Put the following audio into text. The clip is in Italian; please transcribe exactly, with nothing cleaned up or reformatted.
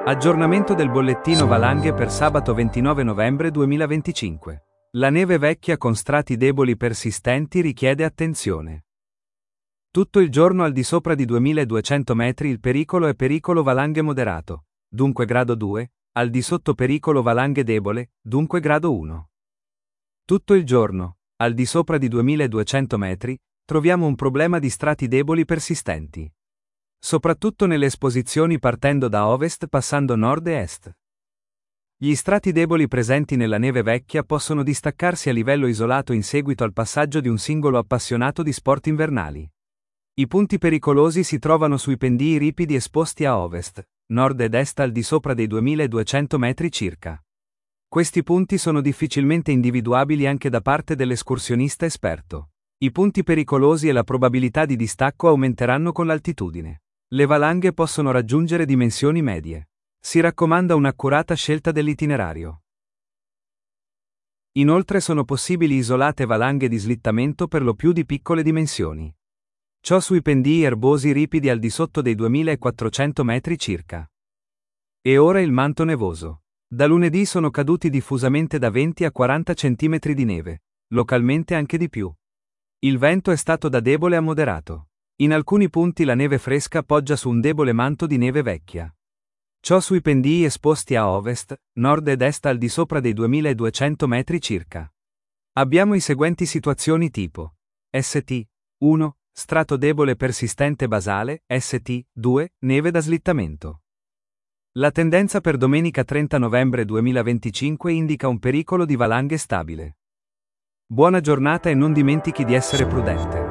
Aggiornamento del bollettino valanghe per sabato ventinove novembre duemilaventicinque. La neve vecchia con strati deboli persistenti richiede attenzione. Tutto il giorno al di sopra di duemiladuecento metri il pericolo è pericolo valanghe moderato, dunque grado due, al di sotto pericolo valanghe debole, dunque grado uno. Tutto il giorno, al di sopra di duemiladuecento metri, troviamo un problema di strati deboli persistenti. Soprattutto nelle esposizioni partendo da ovest passando nord e est. Gli strati deboli presenti nella neve vecchia possono distaccarsi a livello isolato in seguito al passaggio di un singolo appassionato di sport invernali. I punti pericolosi si trovano sui pendii ripidi esposti a ovest, nord ed est al di sopra dei duemiladuecento metri circa. Questi punti sono difficilmente individuabili anche da parte dell'escursionista esperto. I punti pericolosi e la probabilità di distacco aumenteranno con l'altitudine. Le valanghe possono raggiungere dimensioni medie. Si raccomanda un'accurata scelta dell'itinerario. Inoltre sono possibili isolate valanghe di slittamento per lo più di piccole dimensioni. Ciò sui pendii erbosi ripidi al di sotto dei duemilaquattrocento metri circa. E ora il manto nevoso. Da lunedì sono caduti diffusamente da venti a quaranta centimetri di neve, localmente anche di più. Il vento è stato da debole a moderato. In alcuni punti la neve fresca poggia su un debole manto di neve vecchia. Ciò sui pendii esposti a ovest, nord ed est al di sopra dei duemiladuecento metri circa. Abbiamo i seguenti situazioni tipo S T uno, strato debole persistente basale, S T due, neve da slittamento. La tendenza per domenica trenta novembre duemilaventicinque indica un pericolo di valanghe stabile. Buona giornata e non dimentichi di essere prudente.